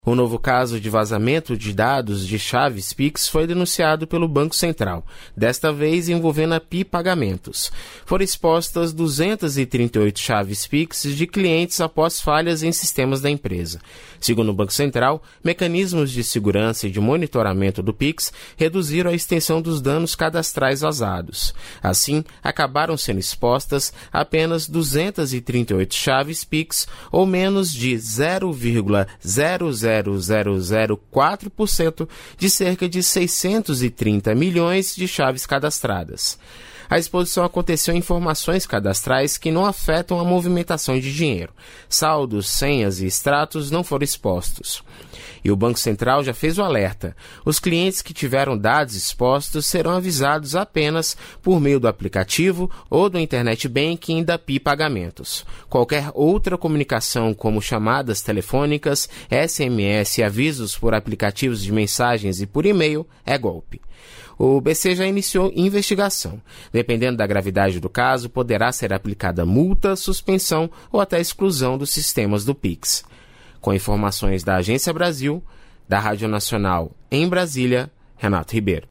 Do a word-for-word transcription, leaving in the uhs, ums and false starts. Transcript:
O novo caso de vazamento de dados de chaves Pix foi denunciado pelo Banco Central, desta vez envolvendo a Pi Pagamentos. Foram expostas duzentas e trinta e oito chaves Pix de clientes após falhas em sistemas da empresa. Segundo o Banco Central, mecanismos de segurança e de monitoramento do Pix reduziram a extensão dos danos cadastrais vazados. Assim, acabaram sendo expostas apenas duzentas e trinta e oito chaves Pix, ou menos de zero vírgula zero zero zero zero quatro por cento de cerca de seiscentos e trinta milhões de chaves cadastradas. A exposição aconteceu em informações cadastrais que não afetam a movimentação de dinheiro. Saldos, senhas e extratos não foram expostos. E o Banco Central já fez o alerta. Os clientes que tiveram dados expostos serão avisados apenas por meio do aplicativo ou do Internet Banking da Pi Pagamentos. Qualquer outra comunicação, como chamadas telefônicas, S M S e avisos por aplicativos de mensagens e por e-mail, é golpe. O B C já iniciou investigação. Dependendo da gravidade do caso, poderá ser aplicada multa, suspensão ou até exclusão dos sistemas do Pix. Com informações da Agência Brasil, da Rádio Nacional em Brasília, Renato Ribeiro.